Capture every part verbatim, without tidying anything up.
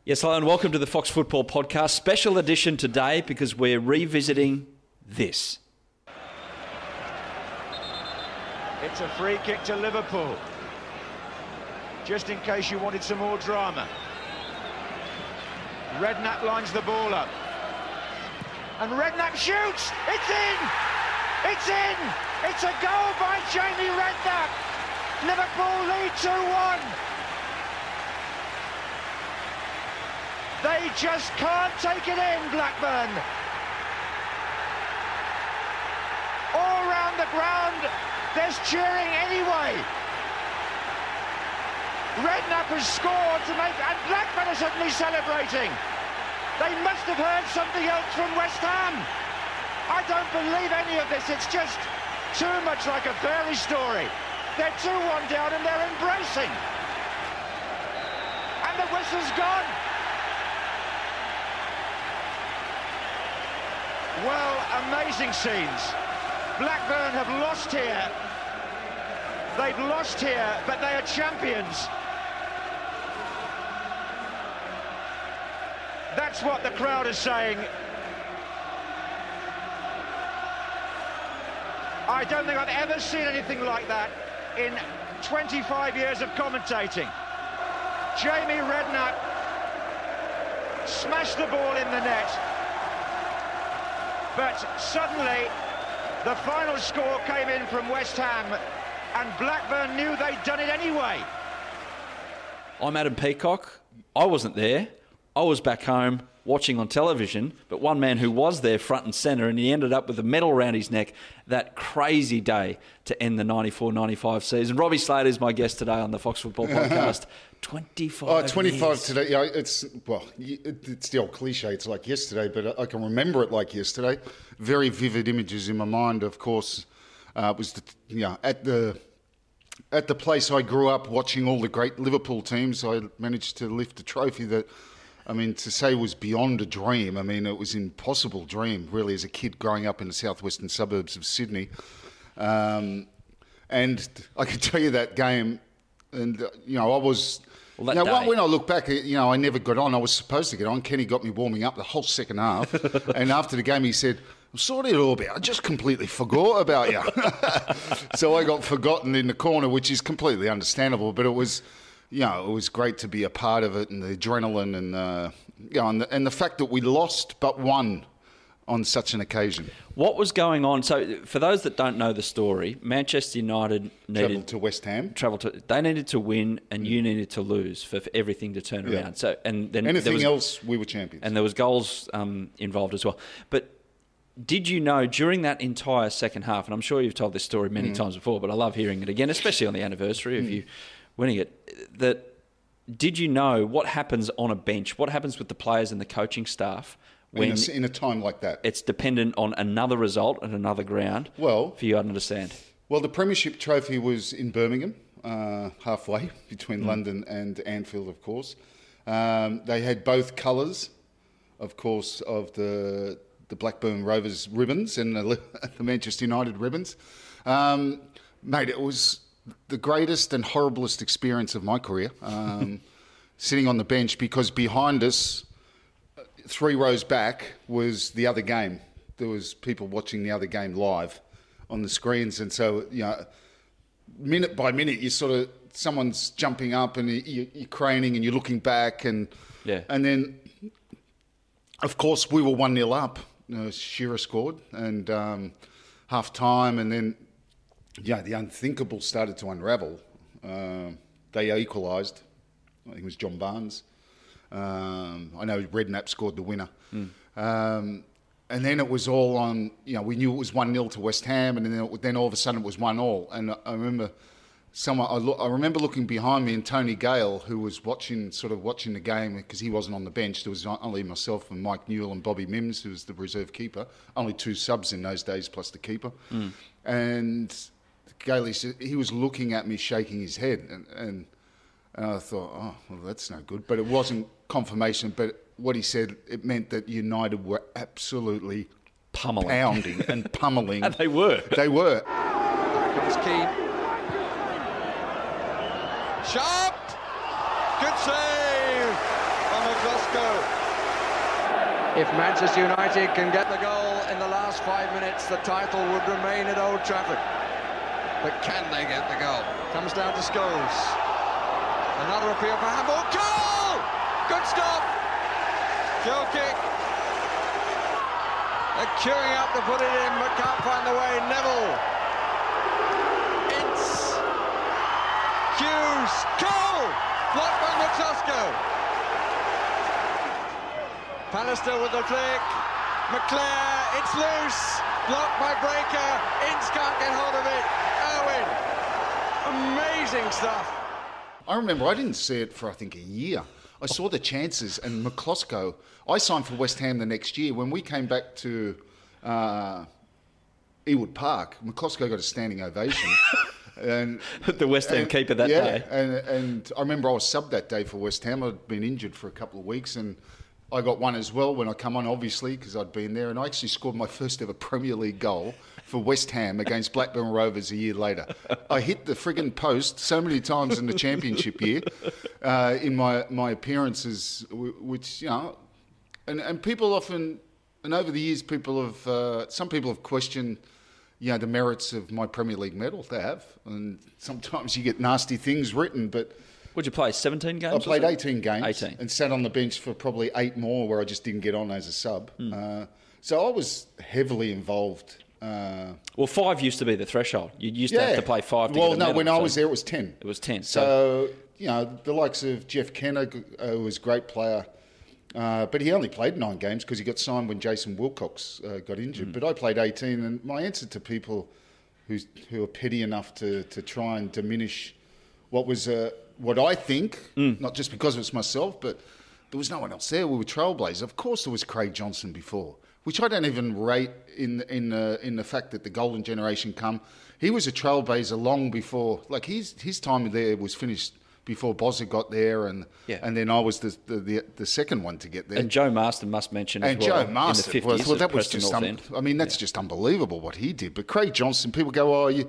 Yes, hello and welcome to the Fox Football Podcast. Special edition today because we're revisiting this. It's a free kick to Liverpool. Just in case you wanted some more drama. Redknapp lines the ball up. And Redknapp shoots! It's in! It's in! It's a goal by Jamie Redknapp! Liverpool lead two one! They just can't take it in, Blackburn. All round the ground, there's cheering anyway. Redknapp has scored to make, and Blackburn are suddenly celebrating. They must have heard something else from West Ham. I don't believe any of this. It's just too much like a fairy story. They're two one down and they're embracing. And the whistle's gone. Well, amazing scenes. Blackburn have lost here. They've lost here, but they are champions. That's what the crowd is saying. I don't think I've ever seen anything like that in twenty-five years of commentating. Jamie Redknapp smashed the ball in the net. But suddenly, the final score came in from West Ham, and Blackburn knew they'd done it anyway. I'm Adam Peacock. I wasn't there. I was back home watching on television, but one man who was there front and centre, and he ended up with a medal around his neck that crazy day to end the ninety-four ninety-five season. Robbie Slater is my guest today on the Fox Football Podcast. twenty-five Oh, twenty-five years. today. Yeah, it's, well, it's the old cliche. It's like yesterday, but I can remember it like yesterday. Very vivid images in my mind, of course. Uh, it was, the, you know, at the... At the place I grew up watching all the great Liverpool teams, I managed to lift a trophy that, I mean, to say was beyond a dream. I mean, it was an impossible dream, really, as a kid growing up in the southwestern suburbs of Sydney. Um, and I can tell you that game, and, uh, you know, I was... Well, you that know, day. when I look back, you know, I never got on. I was supposed to get on. Kenny got me warming up the whole second half. And after the game, he said, I'm sorry it all about. I just completely forgot about you. So I got forgotten in the corner, which is completely understandable. But it was, you know, it was great to be a part of it, and the adrenaline, and uh, you know, and the, and the fact that we lost but won on such an occasion. What was going on? So, for those that don't know the story, Manchester United needed Travelled to West Ham. Travel to. They needed to win, and you needed to lose for, for everything to turn Yeah. around. So, and then Anything there was, else, we were champions. and there was goals um, involved as well. But did you know during that entire second half, and I'm sure you've told this story many Mm. times before, but I love hearing it again, especially on the anniversary of Mm. you winning it, that did you know what happens on a bench? What happens with the players and the coaching staff when in, a, in a time like that? it's dependent on another result at another ground Well, for you to understand? Well, the Premiership trophy was in Birmingham, uh, halfway between Mm. London and Anfield, of course. Um, they had both colours, of course, of the the Blackburn Rovers ribbons and the, the Manchester United ribbons. Um, mate, it was the greatest and horriblest experience of my career, um, sitting on the bench, because behind us, three rows back, was the other game. There was people watching the other game live on the screens, and so, you know, minute by minute, you sort of, someone's jumping up and you, you're craning and you're looking back, and Yeah. and then, of course, we were one nil up. You know, Shearer scored, and um, half time, and then, yeah, the unthinkable started to unravel. Um they equalised. I think it was John Barnes. Um, I know Redknapp scored the winner. Mm. Um, and then it was all on, you know, we knew it was one nil to West Ham, and then, it, then all of a sudden it was one all. And I, I remember someone, I, look, I remember looking behind me, and Tony Gale, who was watching, sort of watching the game, because he wasn't on the bench. There was only myself and Mike Newell and Bobby Mims, who was the reserve keeper. Only two subs in those days, plus the keeper. Mm. And Gale, he, said- he was looking at me, shaking his head, and, and And I thought, oh, well, that's no good. But it wasn't confirmation. But what he said, it meant that United were absolutely Pummeling. pounding and pummeling. And they were. They were. Comes Keane. Sharp! Good save! From across If Manchester United can get the goal in the last five minutes, the title would remain at Old Trafford. But can they get the goal? Comes down to Scholes. Another appeal for handball. Goal! Good stop. Goal kick. They're queuing up to put it in, but can't find the way. Neville. Ince. Hughes. Goal! Blocked by McCluskey. Pallister with the flick. McClare. It's loose. Blocked by Breaker. Ince can't get hold of it. Owen. Amazing stuff. I remember I didn't see it for, I think, a year. I saw the chances, and McCluskey, I signed for West Ham the next year. When we came back to uh, Ewood Park, McCluskey got a standing ovation. and The West Ham and, keeper that yeah, day. And, and I remember I was subbed that day for West Ham. I'd been injured for a couple of weeks, and I got one as well when I come on, obviously, because I'd been there. And I actually scored my first ever Premier League goal for West Ham against Blackburn Rovers a year later. I hit the friggin' post so many times in the championship year uh, in my, my appearances, which, you know, and, and people often, and over the years, people have, uh, some people have questioned, you know, the merits of my Premier League medal. They have. And sometimes you get nasty things written, but... Would you play seventeen games? I played was it? eighteen games eighteen. And sat on the bench for probably eight more where I just didn't get on as a sub. Mm. Uh, so I was heavily involved. Uh, Well, five used to be the threshold. You used to have to play five to well, get a no, medal, when I so was there, it was ten. It was ten. So, you know, the likes of Jeff Kenner, uh, who was a great player, uh, but he only played nine games because he got signed when Jason Wilcox uh, got injured. Mm. But I played eighteen, and my answer to people who's, who are petty enough to, to try and diminish what was a... What I think, mm. not just because it was myself, but there was no one else there. We were trailblazers. Of course, there was Craig Johnson before, which I don't even rate in in uh, in the fact that the golden generation come. He was a trailblazer long before, like his his time there was finished before Bozza got there, and yeah. and then I was the, the the the second one to get there. And Joe Marston must mention as and well. Joe Marston, in the fifties well, that was Preston just, North un- End. I mean, that's yeah. just unbelievable what he did. But Craig Johnson, people go, oh, you,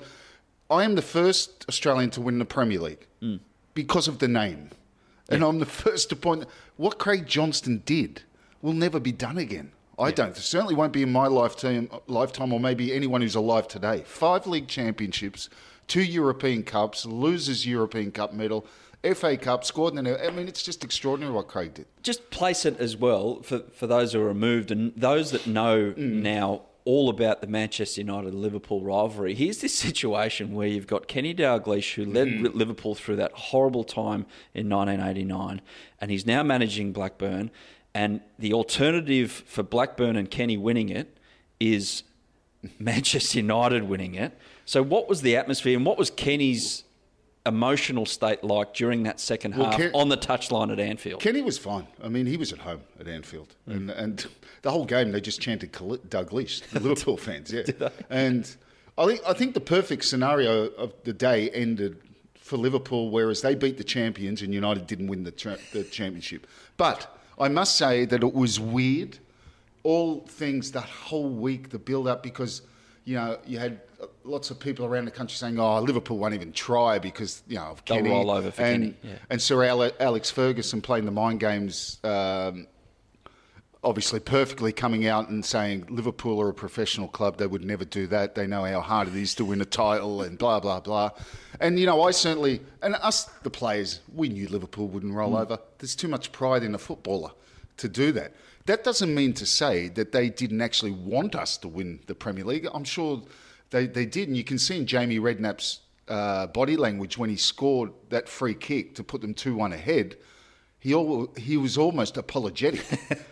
I am the first Australian to win the Premier League. Mm. Because of the name. And yeah. I'm the first to point... What Craig Johnston did will never be done again. I yeah. don't. It certainly won't be in my lifetime, lifetime or maybe anyone who's alive today. Five league championships, two European Cups, losers European Cup medal, F A Cup, scored in the... I mean, it's just extraordinary what Craig did. Just place it as well for, for those who are removed and those that know mm. now all about the Manchester United-Liverpool rivalry. Here's this situation where you've got Kenny Dalglish, who led mm. Liverpool through that horrible time in nineteen eighty-nine, and he's now managing Blackburn, and the alternative for Blackburn and Kenny winning it is Manchester United winning it. So what was the atmosphere, and what was Kenny's emotional state like during that second well, half Ken- on the touchline at Anfield? Kenny was fine. I mean, he was at home at Anfield. Mm. And and the whole game, they just chanted Dalglish, the Liverpool fans, yeah. And I think, I think the perfect scenario of the day ended for Liverpool, whereas they beat the champions and United didn't win the, tra- the championship. But I must say that it was weird, all things that whole week, the build-up, because, you know, you had lots of people around the country saying, oh, Liverpool won't even try because, you know, of They'll Kenny. roll over for and, Kenny. Yeah. And Sir Alex Ferguson playing the mind games, um, obviously perfectly coming out and saying Liverpool are a professional club. They would never do that. They know how hard it is to win a title and blah, blah, blah. And, you know, I certainly, and us, the players, we knew Liverpool wouldn't roll mm. over. There's too much pride in a footballer to do that. That doesn't mean to say that they didn't actually want us to win the Premier League. I'm sure they, they did. And you can see in Jamie Redknapp's uh, body language when he scored that free kick to put them two one ahead, he al- he was almost apologetic.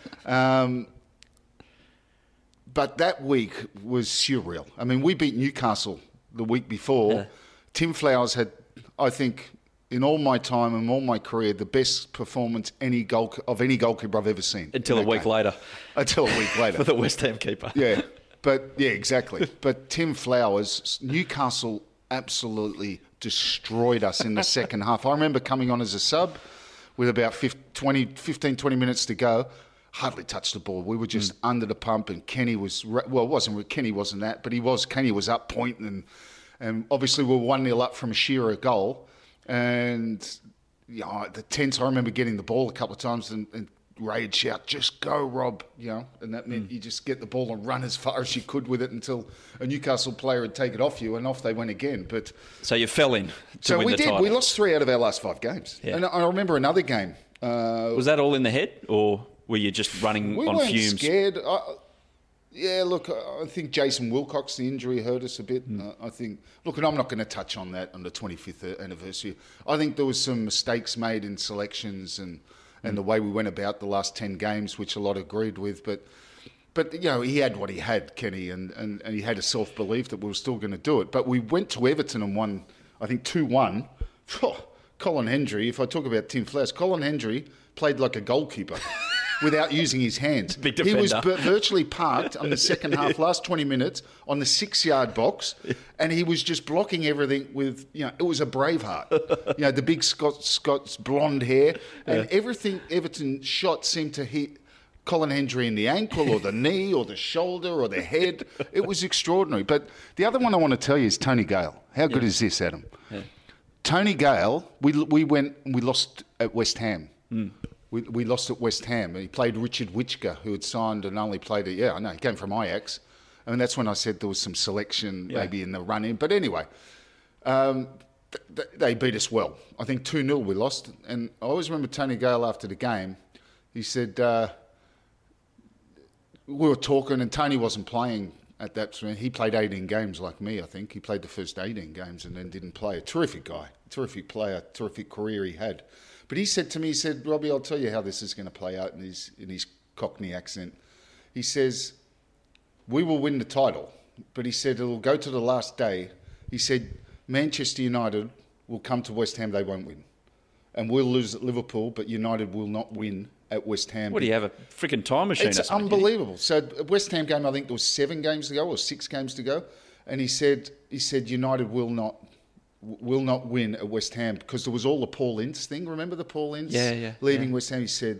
um, but that week was surreal. I mean, we beat Newcastle the week before. Yeah. Tim Flowers had, I think, in all my time and all my career, the best performance any goal of any goalkeeper I've ever seen. Until a week game. later. Until a week later. For the West Ham keeper. Yeah, but yeah, exactly. But Tim Flowers, Newcastle absolutely destroyed us in the second half. I remember coming on as a sub with about twenty, fifteen, twenty minutes to go. Hardly touched the ball. We were just mm. under the pump, and Kenny was, well, it wasn't, Kenny wasn't that, but he was, Kenny was up pointing, and, and obviously we were one nil up from a Shearer goal. And you know, the tense, I remember getting the ball a couple of times and, and Ray would shout, "Just go, Rob," you know, and that meant mm. you just get the ball and run as far as you could with it until a Newcastle player would take it off you, and off they went again. But so you fell in. To so win we the did. title. We lost three out of our last five games, yeah. and I remember another game. Uh, Was that all in the head, or were you just running we on weren't fumes? Scared. I, yeah, look, I think Jason Wilcox, the injury hurt us a bit. Mm. Uh, I think. Look, and I'm not going to touch on that on the twenty-fifth anniversary. I think there was some mistakes made in selections and. and the way we went about the last ten games, which a lot agreed with. But, but you know, he had what he had, Kenny, and, and, and he had a self-belief that we were still going to do it. But we went to Everton and won, I think, two one. Oh, Colin Hendry, if I talk about Tim Flass, Colin Hendry played like a goalkeeper without using his hands. Big he was defender. virtually parked on the second half, last twenty minutes, on the six-yard box, and he was just blocking everything with, you know, it was a Braveheart. You know, the big Scot, Scots blonde hair, and yeah. everything Everton shot seemed to hit Colin Hendry in the ankle or the knee or the shoulder or the head. It was extraordinary. But the other one I want to tell you is Tony Gale. How good yeah. is this, Adam? Yeah. Tony Gale, we we went, we lost at West Ham. Mm. We, we lost at West Ham. He played Richard Witchka, who had signed and only played a, yeah, I know, he came from Ajax. I mean, that's when I said there was some selection yeah. maybe in the run-in. But anyway, um, th- th- they beat us well. I think two nil we lost. And I always remember Tony Gale after the game, he said, uh, we were talking and Tony wasn't playing at that time. He played eighteen games like me, I think. He played the first eighteen games and then didn't play. A terrific guy, terrific player, terrific career he had. But he said to me, he said, "Robbie, I'll tell you how this is going to play out," in his in his Cockney accent. He says, "We will win the title," but he said it'll go to the last day. He said, "Manchester United will come to West Ham, they won't win. And we'll lose at Liverpool, but United will not win at West Ham." What, do you have a freaking time machine It's or something? Unbelievable. So at West Ham game, I think there was seven games to go or six games to go. And he said, he said United will not will not win at West Ham because there was all the Paul Ince thing. Remember the Paul Ince yeah, yeah, leaving yeah. West Ham? He said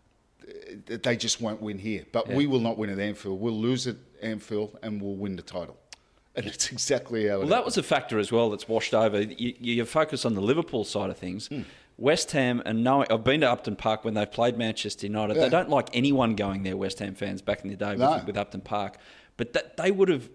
they just won't win here. But yeah. we will not win at Anfield. We'll lose at Anfield and we'll win the title. And it's exactly how it Well, that was a factor as well that's washed over. You, you focus on the Liverpool side of things. Mm. West Ham, and knowing, I've been to Upton Park when they've played Manchester United. Yeah. They don't like anyone going there, West Ham fans, back in the day no. with, with Upton Park. But that, they would have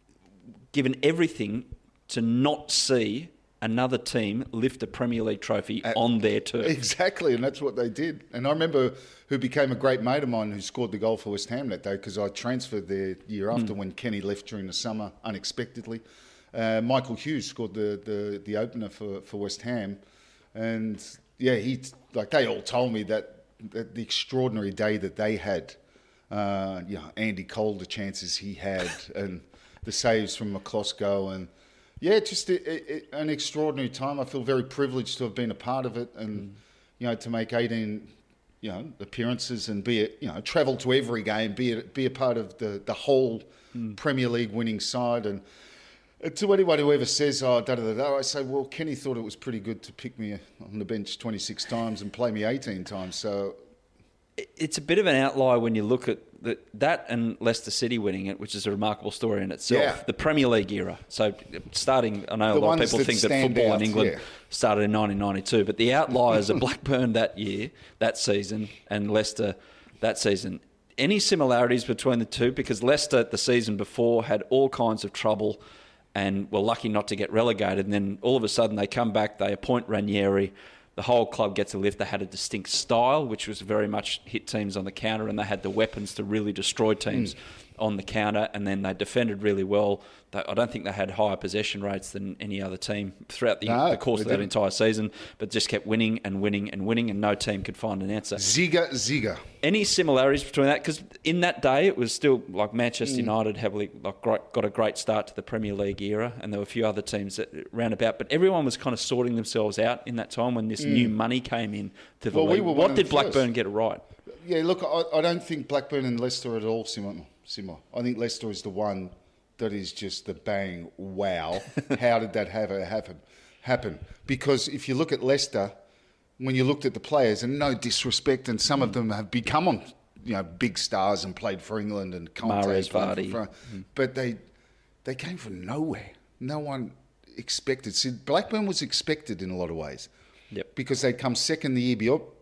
given everything to not see another team lift a Premier League trophy At, on their turf. Exactly, and that's what they did. And I remember who became a great mate of mine who scored the goal for West Ham that day because I transferred there year after mm. when Kenny left during the summer unexpectedly. Uh, Michael Hughes scored the, the, the opener for, for West Ham. And yeah, he like they all told me that, that the extraordinary day that they had, uh, you know, Andy Cole, the chances he had, and the saves from McCloskey, and yeah, just a, a, an extraordinary time. I feel very privileged to have been a part of it, and mm. you know, to make eighteen, you know, appearances and be a, you know, travel to every game, be a, be a part of the the whole mm. Premier League winning side. And to anyone who ever says, "Oh, da da da da," I say, well, Kenny thought it was pretty good to pick me on the bench twenty-six times and play me eighteen times. So it's a bit of an outlier when you look at the, that and Leicester City winning it, which is a remarkable story in itself. Yeah. The Premier League era. So starting, I know the a lot of people that think that football out, in England yeah. started in nineteen ninety-two, but the outliers are Blackburn that year, that season, and Leicester that season. Any similarities between the two? Because Leicester the season before had all kinds of trouble and were lucky not to get relegated, and then all of a sudden they come back, they appoint Ranieri, the whole club gets a lift. They had a distinct style, which was very much hit teams on the counter, and they had the weapons to really destroy teams mm. on the counter, and then they defended really well. They, I don't think they had higher possession rates than any other team throughout the, no, the course of that didn't. entire season, but just kept winning and winning and winning, and no team could find an answer. Ziga, Ziga. Any similarities between that? Because in that day, it was still like Manchester mm. United heavily like great, got a great start to the Premier League era, and there were a few other teams that round about, but everyone was kind of sorting themselves out in that time when this mm. new money came in to the well, league. We were what did Blackburn first. get it right? Yeah, look, I, I don't think Blackburn and Leicester are at all similar. similar. I think Leicester is the one that is just the bang, wow. How did that have happen? happen? Because if you look at Leicester, when you looked at the players, and no disrespect, and some mm. of them have become on, you know, big stars and played for England and Conte, Mahrez, Vardy, mm. but they they came from nowhere. No one expected. See, Blackburn was expected in a lot of ways. Yep. Because they'd come second the year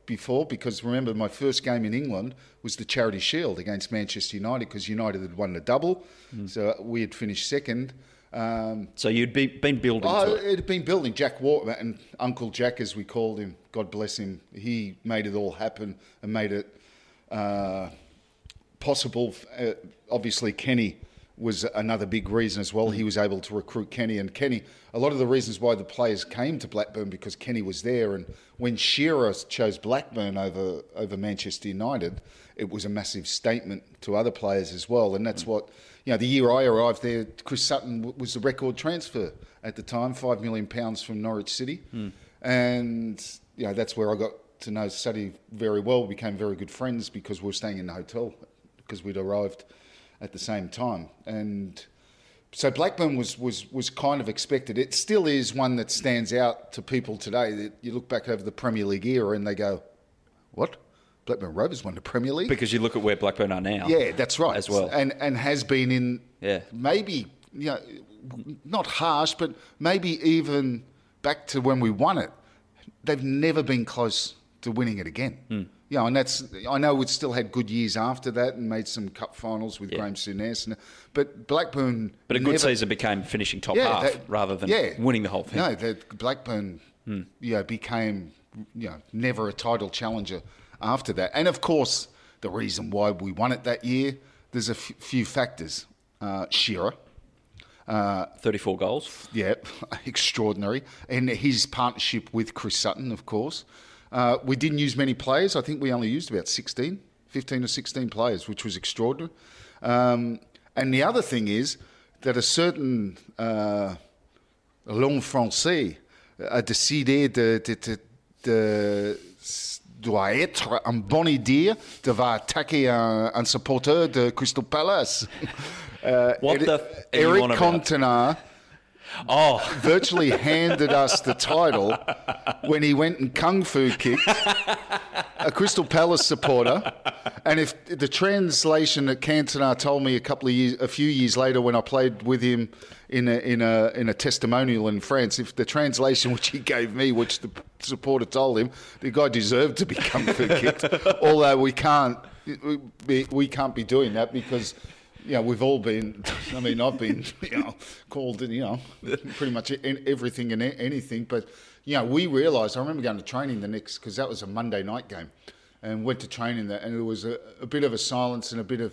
before, because remember my first game in England was the Charity Shield against Manchester United, because United had won the double, mm. so we had finished second. Um, so you'd be, been building oh, to it? It had been building. Jack War and Uncle Jack, as we called him, God bless him, he made it all happen and made it uh, possible. Uh, obviously, Kenny was another big reason as well. He was able to recruit Kenny, and Kenny, a lot of the reasons why the players came to Blackburn, because Kenny was there. And when Shearer chose Blackburn over over Manchester United, it was a massive statement to other players as well. And that's what, you know, the year I arrived there, Chris Sutton was the record transfer at the time, five million pounds from Norwich City. Mm. And, you know, that's where I got to know Sutty very well. We became very good friends because we were staying in the hotel, because we'd arrived at the same time. And so Blackburn was, was, was kind of expected. It still is one that stands out to people today. That you look back over the Premier League era and they go, what? Blackburn Rovers won the Premier League? Because you look at where Blackburn are now. Yeah, that's right. As well. And and has been in yeah. maybe, you know, not harsh, but maybe even back to when we won it, they've never been close to winning it again. Mm. You know, and that's, I know we'd still had good years after that and made some cup finals with yeah. Graham Souness, and, but Blackburn... But a good never, season became finishing top yeah, half that, rather than yeah, winning the whole thing. No, that Blackburn hmm. you know, became you know, never a title challenger after that. And of course, the reason why we won it that year, there's a f- few factors. Uh, Shearer. Uh, thirty-four goals. Yeah, extraordinary. And his partnership with Chris Sutton, of course. Uh, we didn't use many players. I think we only used about sixteen, fifteen or sixteen players, which was extraordinary. Um, and the other thing is that a certain uh, l'homme français a décidé de, de, de, de doit être un bon idée de va attaquer un, un supporter de Crystal Palace. Uh, What the f- Eric Cantona oh. virtually handed us the title when he went and kung fu kicked a Crystal Palace supporter. And if the translation that Cantona told me a couple of years, a few years later, when I played with him in a in a in a testimonial in France, if the translation which he gave me, which the supporter told him, the guy deserved to be kung fu kicked. Although we can't we, we can't be doing that because. You know, we've all been, I mean, I've been, you know, called, you know, pretty much everything and anything. But, you know, we realised, I remember going to training the next, because that was a Monday night game, and went to training there, and there was a, a bit of a silence and a bit of,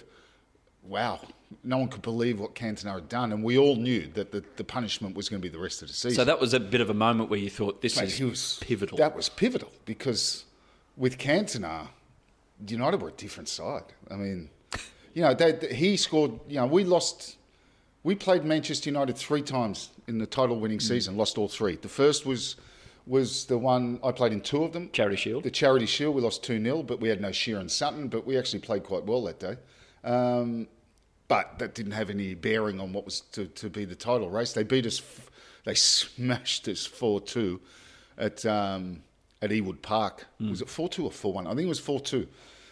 wow, no one could believe what Cantona had done. And we all knew that the, the punishment was going to be the rest of the season. So that was a bit of a moment where you thought, this Mate, is was, pivotal. That was pivotal, because with Cantona, United were a different side. I mean... You know, they, they, he scored, you know, we lost, we played Manchester United three times in the title-winning mm. season, lost all three. The first was was the one, I played in two of them. Charity Shield. The Charity Shield, we lost two nil, but we had no Shearer and Sutton, but we actually played quite well that day. Um, but that didn't have any bearing on what was to, to be the title race. They beat us, they smashed us four two at um, at Ewood Park. Mm. Was it four two or four one? I think it was four two.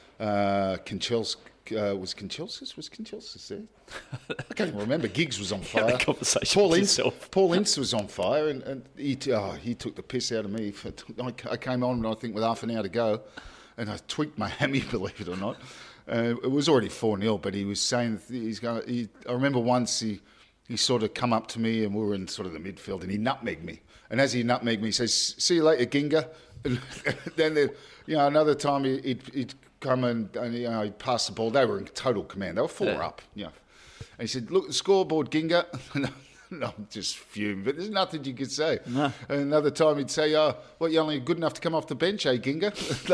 Uh, Kinchel's, Uh, was Kinchelsis? Was Kinchelsis there? I can't even remember. Giggs was on fire. Yeah, conversation Paul with Ince, yourself. Paul Ince was on fire, and, and he oh, he took the piss out of me. For, I, I came on, I think, with half an hour to go, and I tweaked my hammy, believe it or not. Uh, it was already four nil, but he was saying he's going. He, I remember once he he sort of come up to me, and we were in sort of the midfield, and he nutmegged me. And as he nutmegged me, he says, "See you later, Ginga." And then, the, you know, another time he, he'd, he'd come and, and you know, he'd pass the ball. They were in total command. They were four yeah. up. You know. And he said, "Look at the scoreboard, Ginga." No, I'm just fuming, but there's nothing you could say. No. And another time he'd say, "Oh, well, you're only good enough to come off the bench, eh, Ginga?"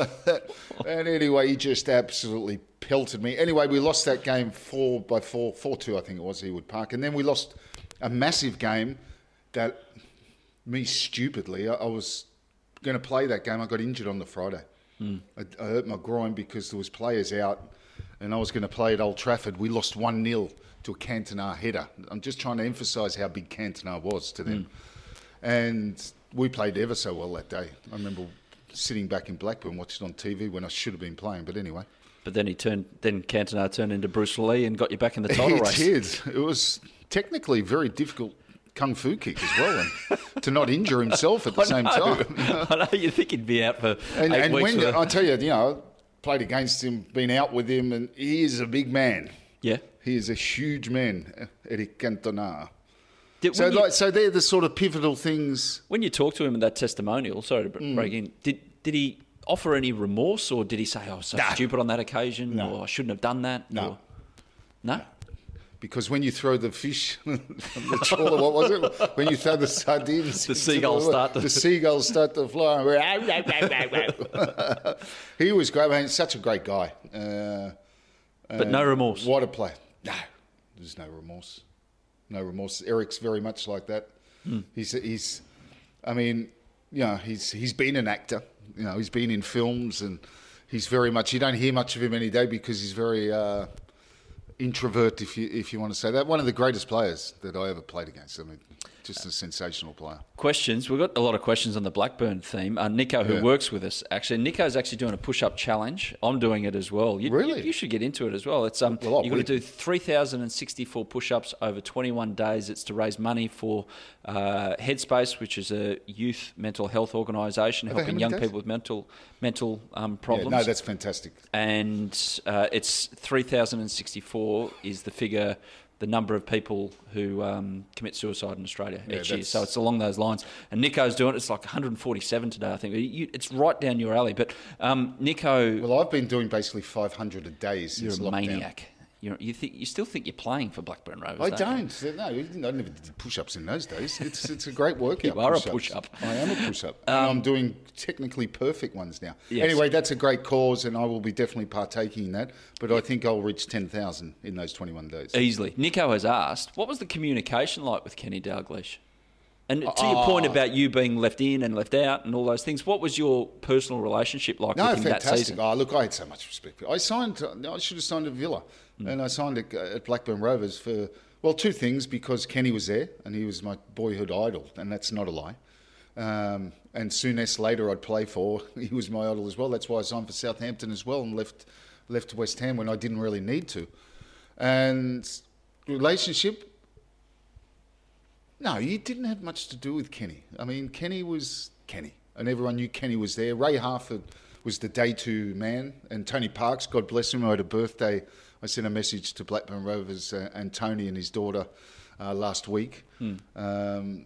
And anyway, he just absolutely pelted me. Anyway, we lost that game four by four, four two, I think it was, Ewood Park. And then we lost a massive game that me stupidly, I, I was going to play that game. I got injured on the Friday. Mm. I, I hurt my groin because there was players out, and I was going to play at Old Trafford. We lost one nil to a Cantona header. I'm just trying to emphasise how big Cantona was to them. Mm. And we played ever so well that day. I remember sitting back in Blackburn watching it on T V when I should have been playing, but anyway. But then he turned. Then Cantona turned into Bruce Lee and got you back in the title it race. It did. It was technically very difficult kung fu kick as well, and to not injure himself at the I same know. time. You know? I know you think he'd be out for And, eight and weeks. when for I tell you, you know, played against him, been out with him, and he is a big man. yeah. He is a huge man, Eric Cantona. Did, So, when, you, like, so they're the sort of pivotal things. when you talk to him in that testimonial, sorry to Mm. break in, did did he offer any remorse, or did he say, "I was so Nah. stupid on that occasion," No. or "I shouldn't have done that"? No. Or, no. Because when you throw the fish, the trawler, what was it? When you throw the sardines, The into seagulls start to- the seagulls start to fly. He was great, man. Such a great guy. Uh, But no remorse. What a play! No, there's no remorse. No remorse. Eric's very much like that. Hmm. He's he's. I mean, you know, he's he's been an actor. You know, he's been in films, and he's very much. You don't hear much of him any day because he's very. Uh, introvert, if you if you want to say that. One of the greatest players that I ever played against. I mean, just a sensational player. Questions. We've got a lot of questions on the Blackburn theme. Uh, Nico, who Yeah. works with us, actually, Nico's actually doing a push-up challenge. I'm doing it as well. You, Really? You, you should get into it as well. It's um, Well, I you've got to would. do three thousand sixty-four push-ups over twenty-one days. It's to raise money for uh, Headspace, which is a youth mental health organisation Are they helping how young many days? people with mental mental um, Yeah, problems. no, that's fantastic. and uh, it's three thousand sixty-four is the figure, the number of people who um, commit suicide in Australia Yeah, each year. that's- So it's along those lines. And Nico's doing it. It's like one hundred forty-seven today, I think. You, it's right down your alley. But um, Nico, Well, I've been doing basically five hundred a day you're since a lockdown. maniac. You're, you think you still think you're playing for Blackburn Rovers? I don't. you? don't. No, I never did push-ups in those days. It's it's a great workout. You are a push-ups. push-up. I am a push-up. and I'm doing technically perfect ones now. Yes. Anyway, that's a great cause, and I will be definitely partaking in that. But I think I'll reach ten thousand in those twenty-one days. Easily. Nico has asked, what was the communication like with Kenny Dalglish? And to your point about you being left in and left out and all those things, what was your personal relationship like No, with him that fantastic. season? Oh, look, I had so much respect. I signed. I should have signed at Villa, Mm. and I signed at, at Blackburn Rovers for well, two things because Kenny was there and he was my boyhood idol, and that's not a lie. Um, and soon as later, I'd play for. He was my idol as well. That's why I signed for Southampton as well and left left West Ham when I didn't really need to. And relationship. No, you didn't have much to do with Kenny. I mean, Kenny was Kenny, and everyone knew Kenny was there. Ray Harford was the day two man, and Tony Parks, God bless him, who had a birthday. I sent a message to Blackburn Rovers uh, and Tony and his daughter uh, last week. Hmm. Um,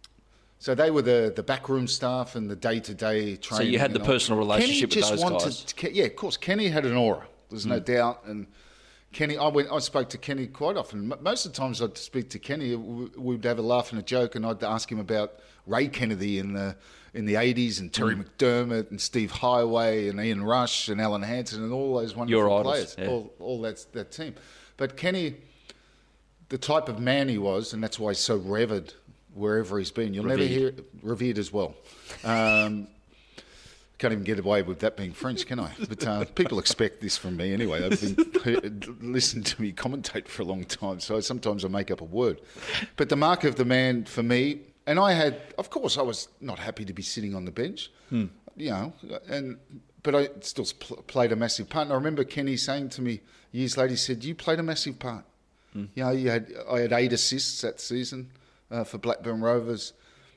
so they were the, the backroom staff and the day-to-day training. So you had the and all. personal relationship Kenny with just those wanted, guys. Ke- Yeah, of course. Kenny had an aura. There's no doubt. And Kenny, I went. I spoke to Kenny quite often. M- Most of the times I'd speak to Kenny, w- we'd have a laugh and a joke, and I'd ask him about Ray Kennedy in the in the eighties, and Terry Mm. McDermott, and Steve Highway, and Ian Rush, and Alan Hansen, and all those wonderful Your idols, players. yeah. All, all that that team. But Kenny, the type of man he was, and that's why he's so revered wherever he's been. You'll never hear Revered. revered as well. Um, Can't even get away with that being French, can I? But uh, people expect this from me anyway. They've been listened to me commentate for a long time, so sometimes I make up a word. But the mark of the man for me, and I had, of course, I was not happy to be sitting on the bench, Hmm. you know, and but I still pl- played a massive part. And I remember Kenny saying to me years later, he said, "You played a massive part. Hmm. You know, you had I had eight assists that season uh, for Blackburn Rovers."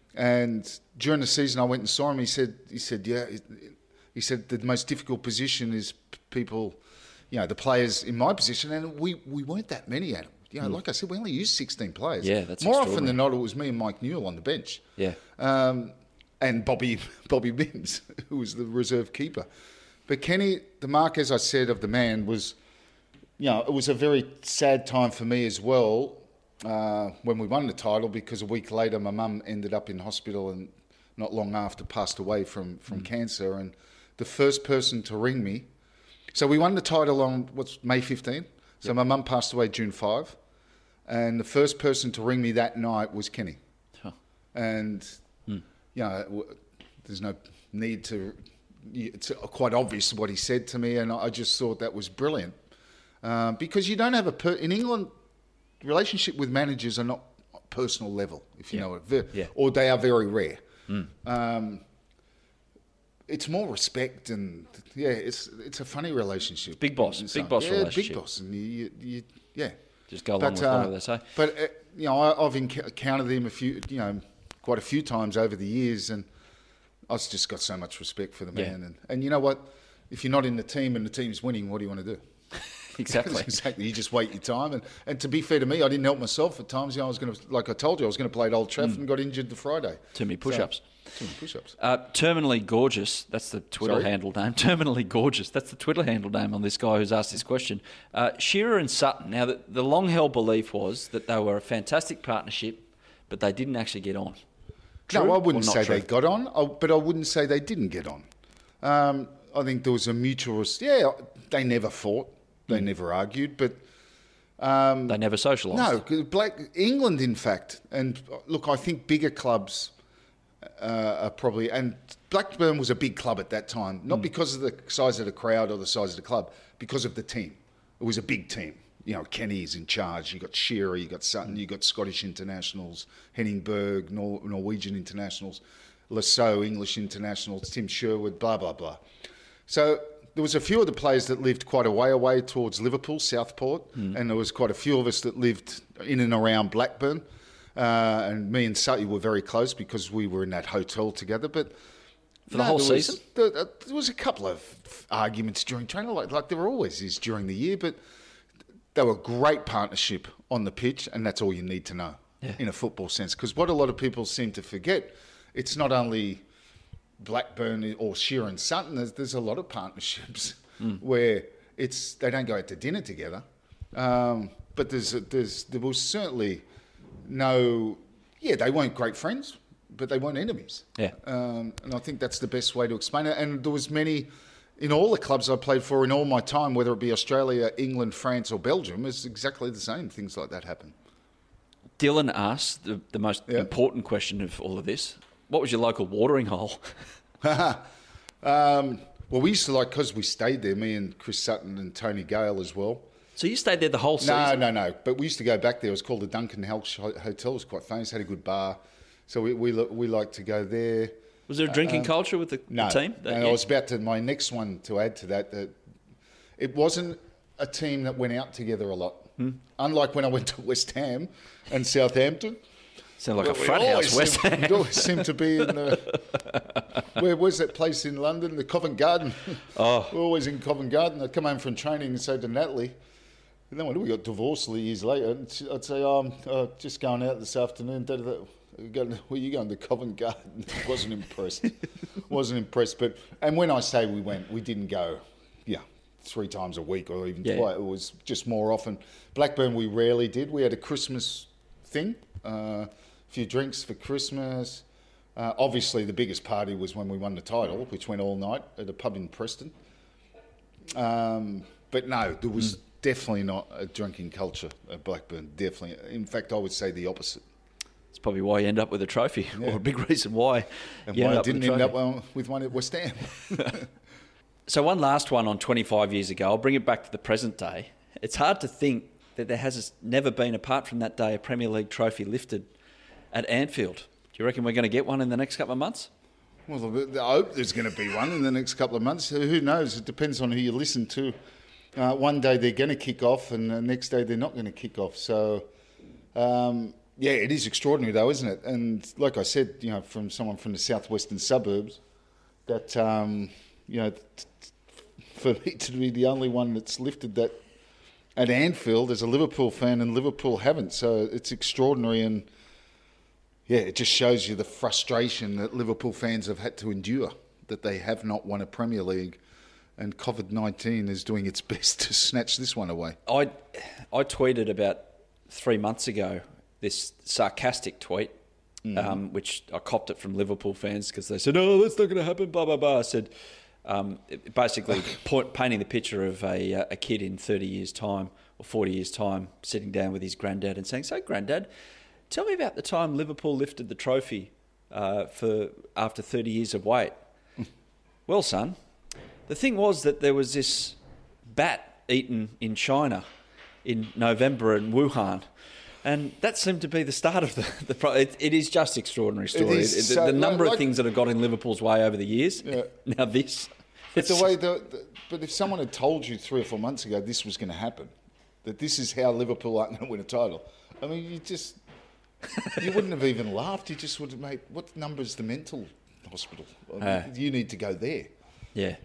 And during the season, I went and saw him. He said, "He said, yeah." He said the most difficult position is p- people, you know, the players in my position, and we, we weren't that many at it. You know, like I said, we only used sixteen players. Yeah, that's more often extraordinary. than not, it was me and Mike Newell on the bench. Yeah. Um, and Bobby Bobby Mims, who was the reserve keeper. But Kenny, the mark, as I said, of the man was, you know, it was a very sad time for me as well. Uh, when we won the title, because a week later my mum ended up in hospital and not long after passed away from, from cancer. And the first person to ring me, so we won the title on what's May fifteenth. So my mum passed away June fifth, and the first person to ring me that night was Kenny. Huh. And you know, w- there's no need to. It's quite obvious what he said to me, and I just thought that was brilliant um, because you don't have a per- in England. Relationship with managers are not personal level, if you Yeah. know it, Ve- Yeah. or they are very rare. Um, it's more respect, and yeah, it's it's a funny relationship. Big boss, And big boss yeah, relationship. big boss, and you, you, you yeah, Just go along with uh, whatever they say. But uh, you know, I, I've encountered him a few, you know, quite a few times over the years, and I've just got so much respect for the man. Yeah. And, and you know what? If you're not in the team and the team's winning, what do you want to do? Exactly. Exactly. You just wait your time. And, and to be fair to me, I didn't help myself at times. You know, I was going to, like I told you, I was going to play at Old Trafford mm. and got injured the Friday. Too many push-ups. So, too many push-ups. Uh, terminally gorgeous. That's the Twitter Sorry? handle name. Terminally gorgeous. That's the Twitter handle name on this guy who's asked this question. Uh, Shearer and Sutton. Now, the, the long-held belief was that they were a fantastic partnership, but they didn't actually get on. True no, I wouldn't say true? they got on, but I wouldn't say they didn't get on. Um, I think there was a mutual... Yeah, they never fought. They mm. never argued, but... Um, they never socialised. No, 'cause Black England, in fact. And look, I think bigger clubs uh, are probably... And Blackburn was a big club at that time, not mm. because of the size of the crowd or the size of the club, because of the team. It was a big team. You know, Kenny's in charge. You got Shearer, you got Sutton, you got Scottish internationals, Henningberg, Nor- Norwegian internationals, Lasso, English internationals, Tim Sherwood, blah, blah, blah. So there was a few of the players that lived quite a way away towards Liverpool, Southport, mm. and there was quite a few of us that lived in and around Blackburn. Uh, and me and Sutty were very close because we were in that hotel together. But for the no, whole there was, season? There, there was a couple of arguments during training, like, like there always is during the year, but they were a great partnership on the pitch, and that's all you need to know yeah. in a football sense. Because what a lot of people seem to forget, it's not only Blackburn or Shearer and Sutton. There's, there's a lot of partnerships mm. where it's they don't go out to dinner together, um, but there's there's there was certainly no. Yeah, they weren't great friends, but they weren't enemies. Yeah, um, and I think that's the best way to explain it. And there was many. In all the clubs I played for in all my time, whether it be Australia, England, France or Belgium, it's exactly the same. Things like that happen. Dylan asked the, the most yeah. important question of all of this. What was your local watering hole? um, well, we used to like, because we stayed there, me and Chris Sutton and Tony Gale as well. So you stayed there the whole season? No, no, no. But we used to go back there. It was called the Duncan Helch Hotel. It was quite famous, had a good bar. So we we, we liked to go there. Was there a drinking um, culture with the, no, the team? No, and I was about to, my next one to add to that, that it wasn't a team that went out together a lot. Hmm? Unlike when I went to West Ham and Southampton. Sound like well, a front house, West Ham. It always seemed to be in the... Where was that place in London? The Covent Garden. Oh. We're always in Covent Garden. I'd come home from training and say to Natalie, and then when we got divorced years later, I'd say, oh, I'm uh, just going out this afternoon. Da, da, da. Going, well, you going to Covent Garden? Wasn't impressed. Wasn't impressed. But and when I say we went, we didn't go, yeah, three times a week or even yeah. twice. It was just more often. Blackburn, we rarely did. We had a Christmas thing, uh, a few drinks for Christmas. Uh, obviously, the biggest party was when we won the title, which went all night at a pub in Preston. Um, but no, there was mm. definitely not a drinking culture at Blackburn. Definitely. In fact, I would say the opposite. It's probably why you end up with a trophy, yeah. or a big reason why and you why end I up didn't with a end trophy. up with one at West Ham. So one last one on twenty-five years ago. I'll bring it back to the present day. It's hard to think that there has never been, apart from that day, a Premier League trophy lifted at Anfield. Do you reckon we're going to get one in the next couple of months? Well, I hope there's going to be one in the next couple of months. Who knows? It depends on who you listen to. Uh, one day they're going to kick off, and the next day they're not going to kick off. So... Um, Yeah, it is extraordinary though, isn't it? And like I said, you know, from someone from the southwestern suburbs, that, um, you know, t- t- for me to be the only one that's lifted that at Anfield as a Liverpool fan, and Liverpool haven't. So it's extraordinary, and yeah, it just shows you the frustration that Liverpool fans have had to endure, that they have not won a Premier League, and COVID nineteen is doing its best to snatch this one away. I, I tweeted about three months ago this sarcastic tweet, mm-hmm. um, which I copped it from Liverpool fans because they said, "Oh, that's not going to happen." Blah blah blah. I said, um, it, basically point, painting the picture of a a kid in thirty years' time or forty years' time sitting down with his granddad and saying, "So, granddad, tell me about the time Liverpool lifted the trophy uh, for after thirty years of wait." Well, son, the thing was that there was this bat eaten in China in November in Wuhan. And that seemed to be the start of the... the pro- it, it is just extraordinary story. It is it, so, the number like, of things that have got in Liverpool's way over the years. Yeah. Now this. It's the way the, the, but if someone had told you three or four months ago this was going to happen, that this is how Liverpool aren't going to win a title, I mean, you just You wouldn't have even laughed. You just would have made, what number is the mental hospital? I mean, Uh. you need to go there. Yeah.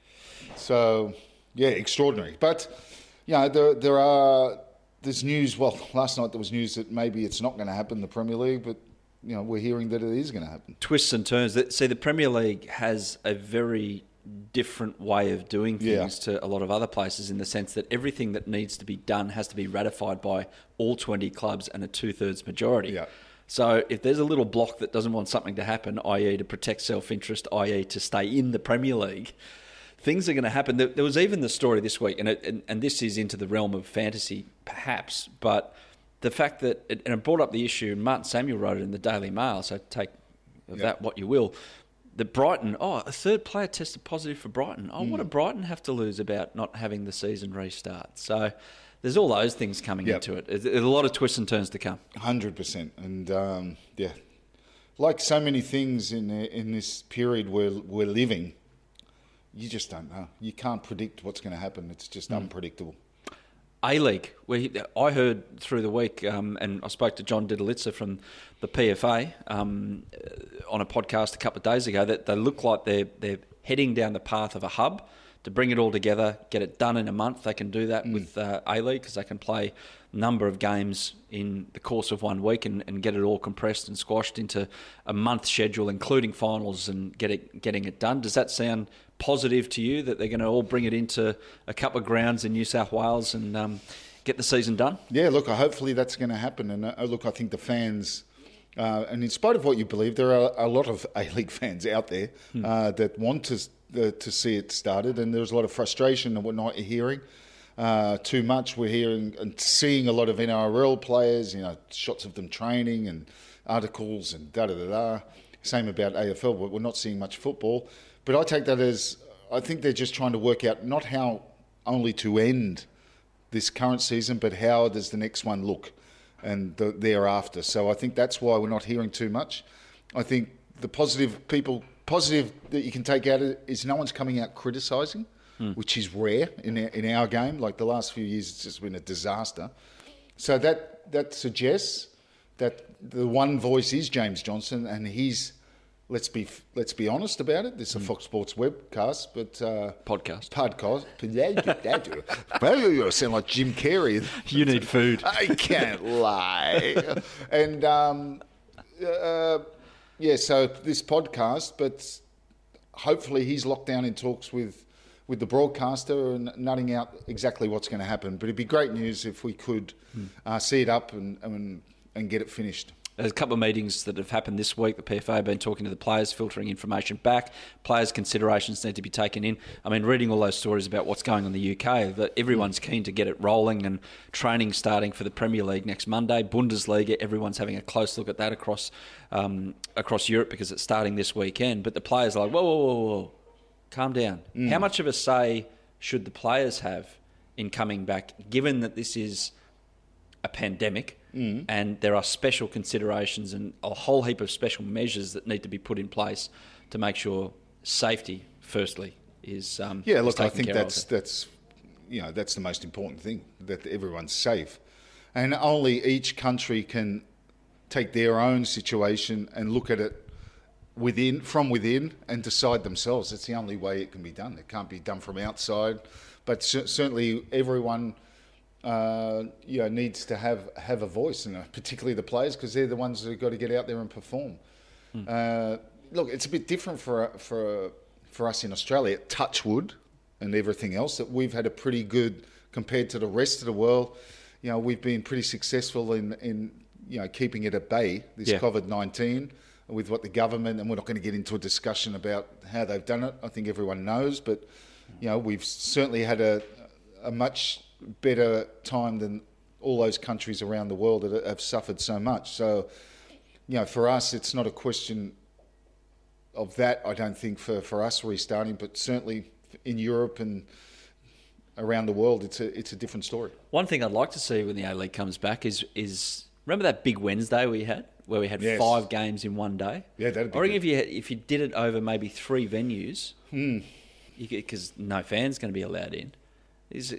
So, yeah, extraordinary. But, you know, there, there are, there's news, well, last night there was news that maybe it's not going to happen in the Premier League, but, you know, we're hearing that it is going to happen. Twists and turns. That- See, the Premier League has a very different way of doing things Yeah. to a lot of other places, in the sense that everything that needs to be done has to be ratified by all twenty clubs and a two-thirds majority. Yeah. So if there's a little block that doesn't want something to happen, that is to protect self-interest, that is to stay in the Premier League, things are going to happen. There there was even the story this week, and, it, and, and this is into the realm of fantasy, perhaps, but the fact that, it, and it brought up the issue, and Martin Samuel wrote it in the Daily Mail, so take of Yeah. that what you will, that Brighton, oh, a third player tested positive for Brighton. Oh, Mm. what do Brighton have to lose about not having the season restart? So there's all those things coming Yep. into it. There's there's a lot of twists and turns to come. one hundred percent. And, um, yeah, like so many things in in this period we're, we're living, you just don't know. You can't predict what's going to happen. It's just Mm. unpredictable. A-League, where he, I heard through the week, um, and I spoke to John Didalitza from the P F A um, uh, on a podcast a couple of days ago, that they look like they're, they're heading down the path of a hub to bring it all together, get it done in a month. They can do that with uh, A-League, because they can play a number of games in the course of one week and, and get it all compressed and squashed into a month schedule, including finals, and get it, getting it done. Does that sound positive to you, that they're going to all bring it into a couple of grounds in New South Wales and um, get the season done? Yeah, look, hopefully that's going to happen. And uh, look, I think the fans, uh, and in spite of what you believe, there are a lot of A-League fans out there uh, that want to uh, to see it started, and there's a lot of frustration and whatnot you're hearing. Uh, too much. We're hearing and seeing a lot of N R L players, you know, shots of them training and articles and da da da da. Same about A F L, but we're not seeing much football. But I take that as, I think they're just trying to work out not how only to end this current season, but how does the next one look and the, thereafter. So I think that's why we're not hearing too much. I think the positive people, positive that you can take out of it is no one's coming out criticising, hmm. which is rare in our, in our game. Like the last few years, it's just been a disaster. So that that suggests that the one voice is James Johnson, and he's, let's be let's be honest about it. This is a Fox Sports webcast, but uh, Podcast. Podcast. You sound like Jim Carrey. You need food. I can't lie. And um, uh, yeah, so this podcast, but hopefully he's locked down in talks with with the broadcaster and nutting out exactly what's going to happen. But it'd be great news if we could uh, see it up and, and and get it finished. There's a couple of meetings that have happened this week. The P F A have been talking to the players, filtering information back. Players' considerations need to be taken in. I mean, reading all those stories about what's going on in the U K, that everyone's keen to get it rolling, and training starting for the Premier League next Monday. Bundesliga, everyone's having a close look at that across um, across Europe, because it's starting this weekend. But the players are like, whoa, whoa, whoa, whoa, calm down. Mm. How much of a say should the players have in coming back, given that this is a pandemic? Mm. And there are special considerations and a whole heap of special measures that need to be put in place to make sure safety, firstly, is um, yeah. is Look, I taken think care that's of. that's you know that's the most important thing, that everyone's safe, and only each country can take their own situation and look at it within from within and decide themselves. It's the only way it can be done. It can't be done from outside, but c- certainly everyone. Uh, you know, needs to have have a voice, and uh, particularly the players, because they're the ones that have got to get out there and perform. Mm. Uh, look, it's a bit different for for for us in Australia. Touch wood and everything else, that we've had a pretty good, compared to the rest of the world. You know, we've been pretty successful in in you know keeping it at bay. This yeah. COVID nineteen, with what the government, and we're not going to get into a discussion about how they've done it. I think everyone knows, but you know, we've certainly had a a much better time than all those countries around the world that have suffered so much. So, you know, for us, it's not a question of that, I don't think, for, for us restarting, but certainly in Europe and around the world, it's a it's a different story. One thing I'd like to see when the A-League comes back is, is remember that big Wednesday we had, where we had Yes. five games in one day? Yeah, that'd be I reckon good. if you, had- if you did it over maybe three venues, Hmm. because no fans going to be allowed in, is it,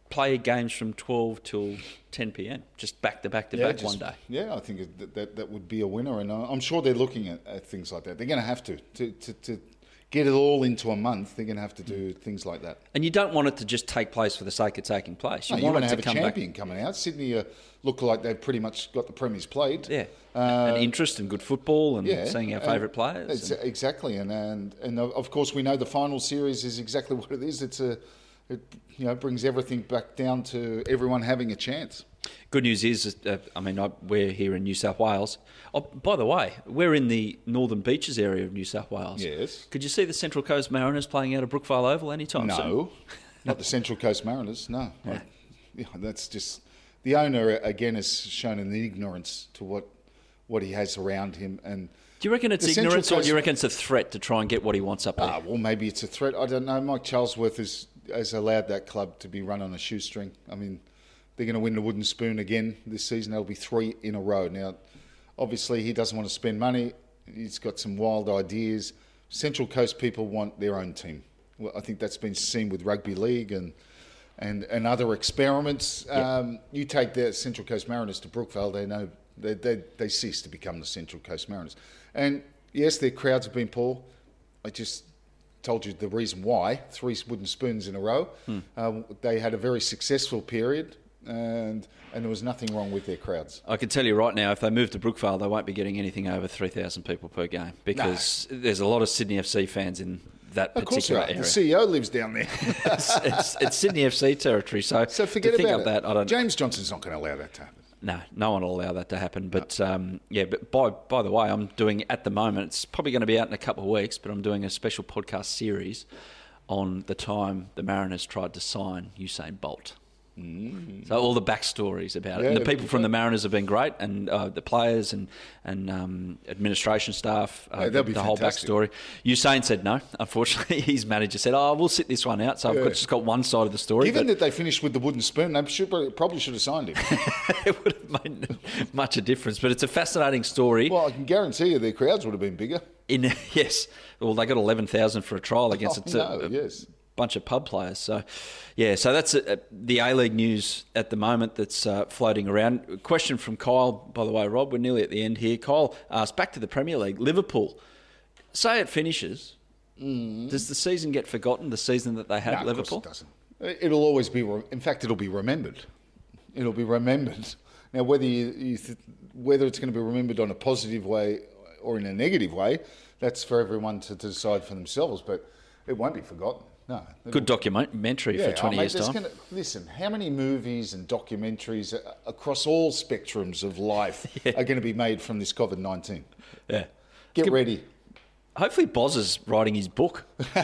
play games from twelve till ten p.m. just back to back to back just- one day. Yeah, I think that, that that would be a winner, and I'm sure they're looking at, at things like that. They're going to have to to, to to get it all into a month. They're going to have to do things like that. And you don't want it to just take place for the sake of taking place. You No, you want want it to to have a come back. champion coming out. Sydney uh, look like they've pretty much got the premiers played. Yeah, Uh, and interest in good football and Yeah, seeing our and favourite players. it's- and- exactly, and, and and of course we know the final series is exactly what it is. It's a, it you know brings everything back down to everyone having a chance. Good news is, uh, I mean, I, we're here in New South Wales. Oh, by the way, we're in the Northern Beaches area of New South Wales. Yes. Could you see the Central Coast Mariners playing out of Brookvale Oval anytime soon? No, not the Central Coast Mariners. No, I- yeah, that's just the owner again has shown an ignorance to what what he has around him, and Do you reckon it's The Central ignorance, or do you Coast- reckon it's a threat to try and get what he wants up there? ah, well, maybe it's a threat. I don't know. Mike Charlesworth has has allowed that club to be run on a shoestring. I mean, they're going to win the Wooden Spoon again this season. That'll be three in a row. Now, obviously, he doesn't want to spend money. He's got some wild ideas. Central Coast people want their own team. Well, I think that's been seen with rugby league and and, and other experiments. Um, you take the Central Coast Mariners to Brookvale, they know they, they they cease to become the Central Coast Mariners. And yes, their crowds have been poor. I just told you the reason why. Three wooden spoons in a row. Hmm. Uh, they had a very successful period, and and there was nothing wrong with their crowds. I can tell you right now, if they move to Brookvale, they won't be getting anything over three thousand people per game because there's a lot of Sydney F C fans in that Of course, particular right. area. The C E O lives down there. it's, it's, it's Sydney F C territory, so, So forget to think about of it. that, I don't. James Johnson's not going to allow that to happen. No, no one will allow that to happen. But um, yeah, but by by the way, I'm doing at the moment. It's probably going to be out in a couple of weeks, but I'm doing a special podcast series on the time the Mariners tried to sign Usain Bolt. Mm. So all the backstories about it. Yeah, And the it'll people be from good. the Mariners have been great, and uh, the players and and um, administration staff. Uh, Yeah, that'll be the whole fantastic. backstory. Usain said no. Unfortunately, his manager said, "Oh, we'll sit this one out." So I've Yeah. got, just got one side of the story. Given but that they finished with the wooden spoon, they should, probably should have signed him. it would have made much a difference. But it's a fascinating story. Well, I can guarantee you their crowds would have been bigger. In yes, well, they got eleven thousand for a trial against Oh, a, no, a yes. bunch of pub players. So, yeah, so that's uh the A League news at the moment that's uh, floating around. A question from Kyle, by the way, Rob. We're nearly at the end here. Kyle asked, back to the Premier League, Liverpool. Say it finishes. Does the season get forgotten? The season that they had Mm. No, at of course Liverpool. it doesn't. It'll always be. re- In fact, it'll be remembered. It'll be remembered. Now, whether you, you th- whether it's going to be remembered on a positive way or in a negative way, that's for everyone to, to decide for themselves. But it won't be forgotten. No. Good documentary for twenty oh, mate, years there's time. Gonna, listen, how many movies and documentaries uh, across all spectrums of life Yeah. are going to be made from this COVID nineteen? Yeah. Get Good- ready. Hopefully, Boz is writing his book.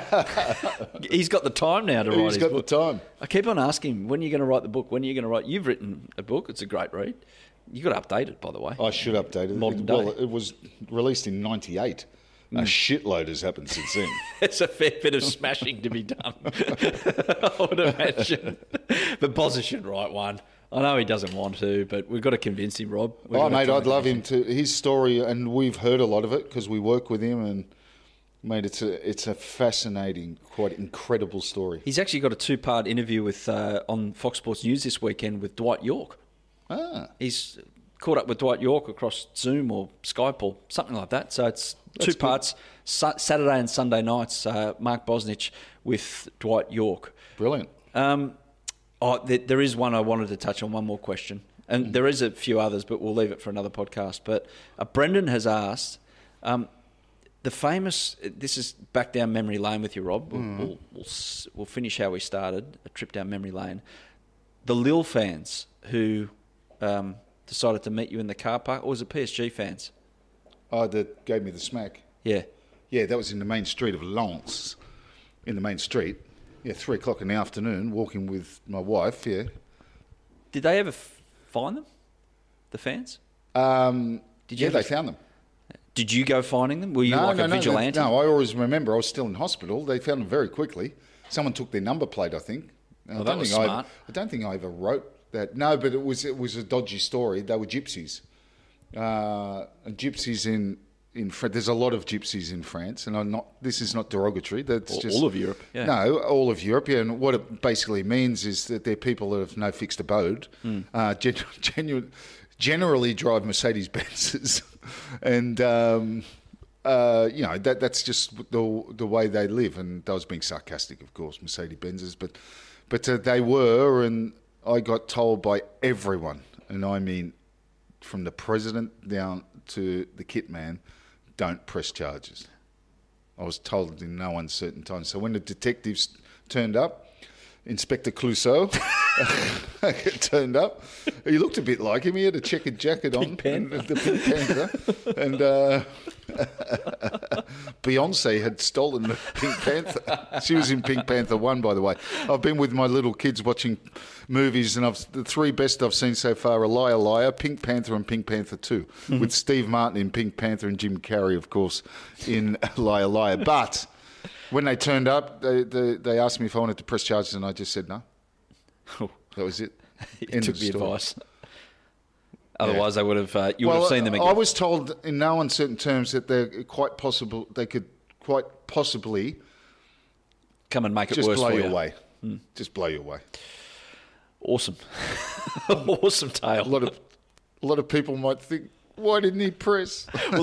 He's got the time now to write He's his got book. the time. I keep on asking him, when are you going to write the book? When are you going to write? You've written a book. It's a great read. You got to update it, by the way. I should update it. Modern It- well, day. it was released in ninety-eight. A shitload has happened since then. There's a fair bit of smashing to be done, I would imagine. But Boz should write one. I know he doesn't want to, but we've got to convince him, Rob. We've Oh, got to mate, try I'd and love convince him to. His story, and we've heard a lot of it because we work with him, and mate, it's a it's a fascinating, quite incredible story. He's actually got a two-part interview with uh, on Fox Sports News this weekend with Dwight York. Ah, He's caught up with Dwight York across Zoom or Skype or something like that. So it's two good. parts, Sa- Saturday and Sunday nights, uh, Mark Bosnich with Dwight York. brilliant. Um, oh, there, there is one I wanted to touch on, one more question. And there is a few others, but we'll leave it for another podcast. But uh, Brendan has asked, um, the famous, this is back down memory lane with you, Rob. We'll, we'll, we'll, s- we'll finish how we started, a trip down memory lane. The Lille fans who um, decided to meet you in the car park, or was it P S G fans? Oh, that gave me the smack. Yeah. Yeah, that was in the main street of Lens, in the main street. Yeah, three o'clock in the afternoon, walking with my wife. Yeah. Did they ever f- find them, the fans? Um, Did you yeah, ever- they found them. Did you go finding them? Were you like a vigilante? No, I always remember I was still in hospital. They found them very quickly. Someone took their number plate, I think. I Well, that don't was think I, smart. I don't think I ever wrote that. No, but it was it was a dodgy story. They were gypsies, uh, and gypsies in in France. There's a lot of gypsies in France, and I'm not. This is not derogatory. That's All, just all of Europe. Yeah. No, all of Europe. Yeah, and what it basically means is that they're people that have no fixed abode. Mm. Uh, gen- genu- generally drive Mercedes Benzes, and um, uh, you know that that's just the the way they live. And I was being sarcastic, of course, Mercedes Benzes, but but uh, they were, and I got told by everyone, and I mean from the president down to the kit man, don't press charges. I was told in no uncertain time. So when the detectives turned up, Inspector Clouseau turned up. He looked a bit like him. He had a checkered jacket on. Pink and, the Pink Panther. And uh, Beyonce had stolen the Pink Panther. She was in Pink Panther one, by the way. I've been with my little kids watching movies, and I've, the three best I've seen so far are Liar Liar, Pink Panther and Pink Panther two, mm-hmm. with Steve Martin in Pink Panther and Jim Carrey, of course, in Liar Liar. But when they turned up, they, they, they asked me if I wanted to press charges, and I just said no. That was it. You End took of the story. advice. Otherwise, they would have. Uh, you well, would have seen them again. I was told in no uncertain terms that they're quite possible. They could quite possibly come and make it just worse blow for you you. away. Mm. Just blow you away. Awesome, awesome tale. A lot of a lot of people might think, why didn't he press? well,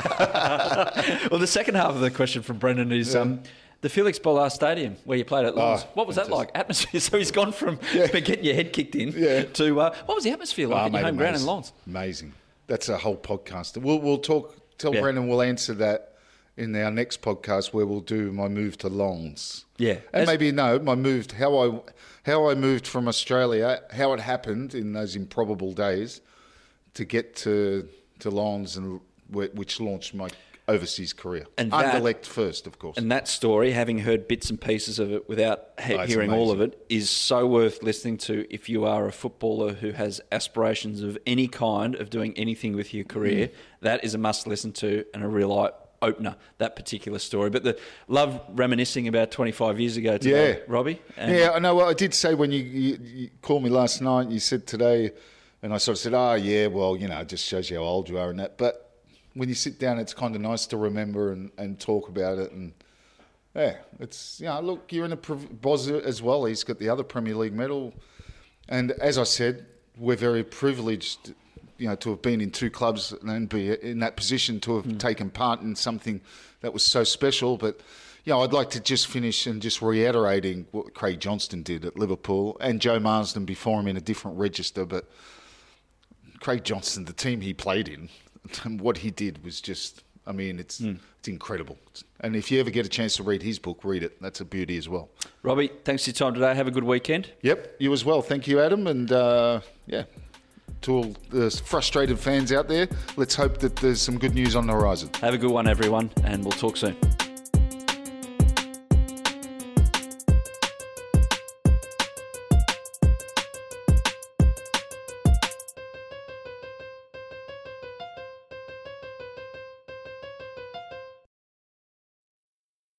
the, well, the second half of the question from Brendan is. Yeah. Um, The Felix Bollard Stadium, where you played at Lons, oh, what was fantastic. that like? Atmosphere. So he's gone from yeah. getting your head kicked in yeah. to uh, what was the atmosphere like oh, at your home ground in Lons? Amazing. That's a whole podcast. We'll we'll talk. Tell yeah. Brendan we'll answer that in our next podcast, where we'll do my move to Lons. Yeah, and As, maybe no, my moved how I how I moved from Australia, how it happened in those improbable days to get to to Lons, and which launched my overseas career. And Anderlecht first, of course. And that story, having heard bits and pieces of it without he- oh, hearing amazing. all of it, is so worth listening to if you are a footballer who has aspirations of any kind of doing anything with your career. Mm. That is a must listen to and a real eye opener, that particular story. But the love reminiscing about twenty-five years ago today, yeah. Robbie. And yeah, I know. Well, I did say when you, you, you called me last night, you said today, and I sort of said, oh, yeah, well, you know, it just shows you how old you are and that. But when you sit down, it's kind of nice to remember and, and talk about it. And, yeah, it's, you know, look, you're in a Boz as well. He's got the other Premier League medal. And as I said, we're very privileged, you know, to have been in two clubs and be in that position to have mm. taken part in something that was so special. But, you know, I'd like to just finish and just reiterating what Craig Johnston did at Liverpool and Joe Marsden before him in a different register. But Craig Johnston, the team he played in, and what he did was just, I mean, it's mm. it's incredible. And if you ever get a chance to read his book, read it. That's a beauty as well. Robbie, thanks for your time today. Have a good weekend. Yep, you as well. Thank you, Adam. And, uh, yeah, to all the frustrated fans out there, let's hope that there's some good news on the horizon. Have a good one, everyone, and we'll talk soon.